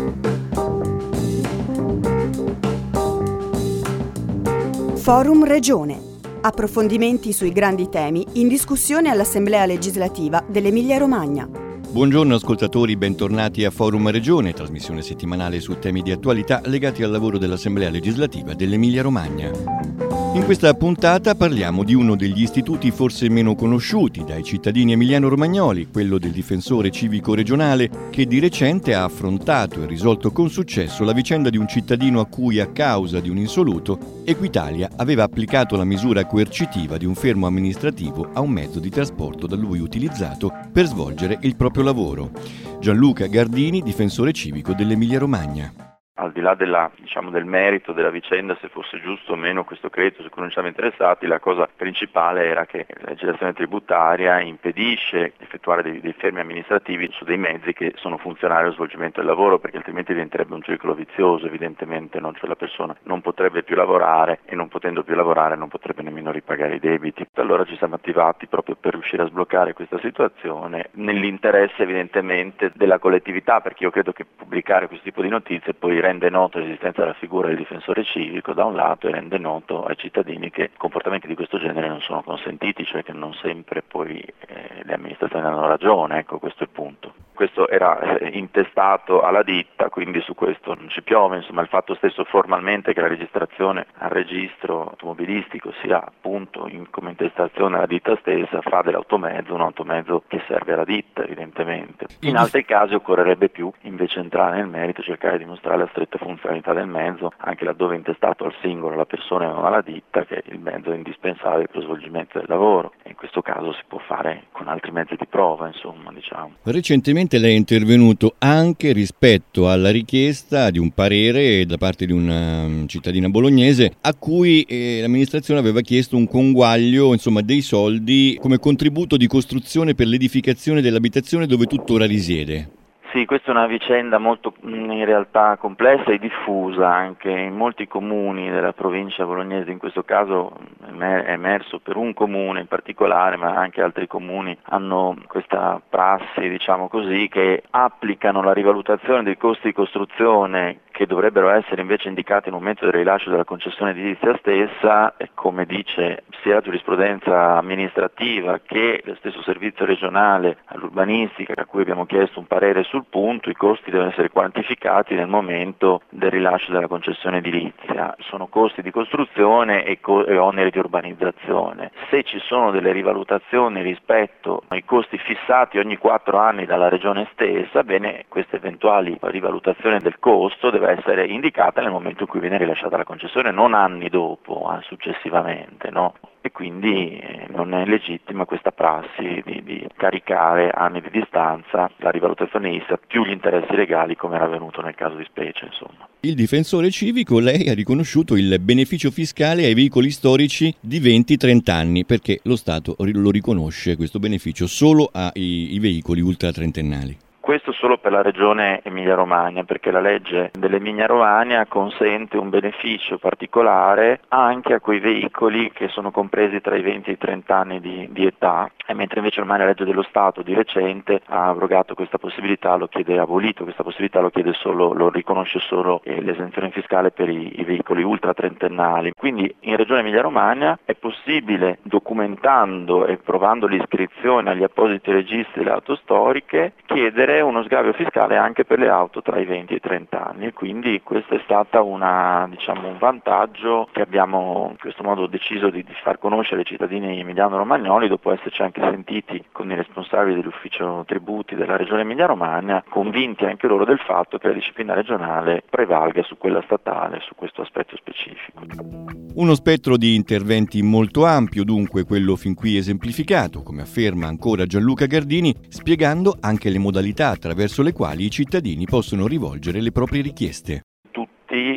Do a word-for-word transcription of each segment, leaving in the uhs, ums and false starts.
Forum Regione. Approfondimenti sui grandi temi in discussione all'Assemblea legislativa dell'Emilia-Romagna. Buongiorno ascoltatori, bentornati a Forum Regione, trasmissione settimanale su temi di attualità legati al lavoro dell'Assemblea legislativa dell'Emilia-Romagna. In questa puntata parliamo di uno degli istituti forse meno conosciuti dai cittadini emiliano-romagnoli, quello del difensore civico regionale, che di recente ha affrontato e risolto con successo la vicenda di un cittadino a cui, a causa di un insoluto, Equitalia aveva applicato la misura coercitiva di un fermo amministrativo a un mezzo di trasporto da lui utilizzato per svolgere il proprio lavoro. Gianluca Gardini, difensore civico dell'Emilia-Romagna. Al di là della, diciamo, del merito della vicenda, se fosse giusto o meno questo credito su cui non siamo interessati, la cosa principale era che la legislazione tributaria impedisce di effettuare dei, dei fermi amministrativi su dei mezzi che sono funzionali allo svolgimento del lavoro, perché altrimenti diventerebbe un circolo vizioso, evidentemente, no? Cioè la persona non potrebbe più lavorare e non potendo più lavorare non potrebbe nemmeno ripagare i debiti. Allora ci siamo attivati proprio per riuscire a sbloccare questa situazione nell'interesse evidentemente della collettività, perché io credo che pubblicare questo tipo di notizie poi rende noto l'esistenza della figura del difensore civico da un lato e rende noto ai cittadini che comportamenti di questo genere non sono consentiti, cioè che non sempre poi eh, le amministrazioni hanno ragione, ecco, questo è il punto. Questo era eh, intestato alla ditta, quindi su questo non ci piove, insomma il fatto stesso formalmente che la registrazione al registro automobilistico sia appunto in, come intestazione alla ditta stessa fa dell'automezzo un automezzo che serve alla ditta evidentemente. In altri casi occorrerebbe più invece entrare nel merito, cercare di dimostrare la stretta funzionalità del mezzo, anche laddove è intestato al singolo, alla persona e non alla ditta, che il mezzo è indispensabile per lo svolgimento del lavoro. E in questo caso si può fare con altri mezzi di prova, insomma, diciamo. Recentemente lei è intervenuto anche rispetto alla richiesta di un parere da parte di una cittadina bolognese a cui eh, l'amministrazione aveva chiesto un conguaglio, insomma, dei soldi come contributo di costruzione per l'edificazione dell'abitazione dove tuttora risiede. Sì, questa è una vicenda molto in realtà complessa e diffusa anche in molti comuni della provincia bolognese. In questo caso è emerso per un comune in particolare, ma anche altri comuni hanno questa prassi, diciamo così, che applicano la rivalutazione dei costi di costruzione che dovrebbero essere invece indicati in un momento del rilascio della concessione edilizia stessa, e come dice sia la giurisprudenza amministrativa che lo stesso servizio regionale all'urbanistica, a cui abbiamo chiesto un parere sul punto, i costi devono essere quantificati nel momento del rilascio della concessione edilizia. Sono costi di costruzione e, co- e oneri di urbanizzazione. Se ci sono delle rivalutazioni rispetto ai costi fissati ogni quattro anni dalla regione stessa, bene, queste eventuali rivalutazioni del costo deve essere indicata nel momento in cui viene rilasciata la concessione, non anni dopo, eh, successivamente, no? E quindi eh, non è legittima questa prassi di, di caricare anni di distanza la rivalutazione I S A più gli interessi legali, come era avvenuto nel caso di specie, insomma. Il difensore civico, lei ha riconosciuto il beneficio fiscale ai veicoli storici di venti trenta anni, perché lo Stato lo riconosce questo beneficio solo ai, ai veicoli ultra trentennali. Questo solo per la regione Emilia-Romagna, perché la legge dell'Emilia-Romagna consente un beneficio particolare anche a quei veicoli che sono compresi tra i venti e i trenta anni di, di età, e mentre invece ormai la legge dello Stato di recente ha abrogato questa possibilità, lo chiede, ha abolito questa possibilità, lo chiede solo, lo riconosce solo eh, l'esenzione fiscale per i, i veicoli ultra trentennali. Quindi in regione Emilia-Romagna è possibile, documentando e provando l'iscrizione agli appositi registri delle auto storiche, chiedere uno sgravio fiscale anche per le auto tra i venti e i trenta anni, e quindi questo è stata una, diciamo, un vantaggio che abbiamo in questo modo deciso di, di far conoscere ai cittadini emiliano-romagnoli, dopo esserci anche sentiti con i responsabili dell'ufficio tributi della regione Emilia-Romagna, convinti anche loro del fatto che la disciplina regionale prevalga su quella statale, su questo aspetto specifico. Uno spettro di interventi molto ampio, dunque, quello fin qui esemplificato, come afferma ancora Gianluca Gardini, spiegando anche le modalità attraverso le quali i cittadini possono rivolgere le proprie richieste. Tutti gli episodi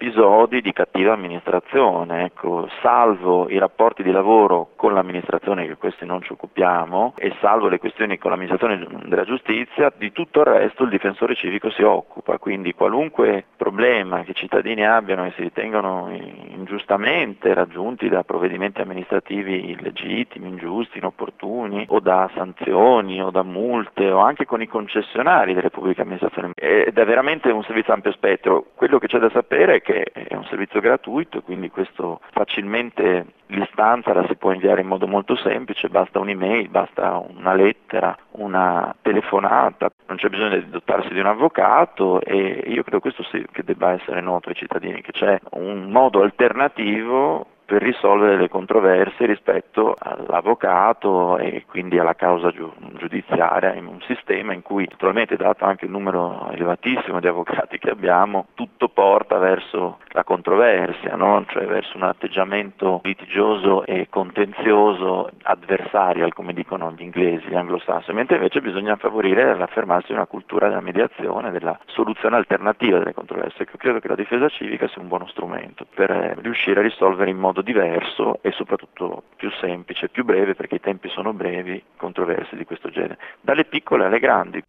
episodi di cattiva amministrazione, ecco, salvo i rapporti di lavoro con l'amministrazione, che questi non ci occupiamo, e salvo le questioni con l'amministrazione della giustizia, di tutto il resto il difensore civico si occupa, quindi qualunque problema che i cittadini abbiano e si ritengono ingiustamente raggiunti da provvedimenti amministrativi illegittimi, ingiusti, inopportuni, o da sanzioni o da multe, o anche con i concessionari delle pubbliche amministrazioni, ed è veramente un servizio ampio spettro. Quello che c'è da sapere è che è un servizio gratuito, quindi questo facilmente l'istanza la si può inviare in modo molto semplice, basta un'email, basta una lettera, una telefonata, non c'è bisogno di dotarsi di un avvocato, e io credo questo sì che debba essere noto ai cittadini, che c'è un modo alternativo per risolvere le controversie rispetto all'avvocato e quindi alla causa giudiziaria, in un sistema in cui, naturalmente, dato anche il numero elevatissimo di avvocati che abbiamo, tutto porta verso la controversia, no? Cioè verso un atteggiamento litigioso e contenzioso, adversarial, come dicono gli inglesi, gli anglosassoni, mentre invece bisogna favorire l'affermarsi di una cultura della mediazione, della soluzione alternativa delle controversie. Io credo che la difesa civica sia un buono strumento per riuscire a risolvere in modo diverso e soprattutto più semplice, più breve, perché i tempi sono brevi, controversie di questo genere, dalle piccole alle grandi.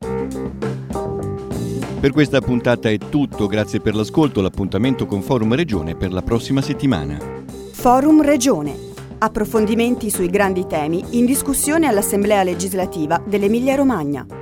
Per questa puntata è tutto, grazie per l'ascolto. L'appuntamento con Forum Regione per la prossima settimana. Forum Regione. Approfondimenti sui grandi temi in discussione all'Assemblea legislativa dell'Emilia Romagna.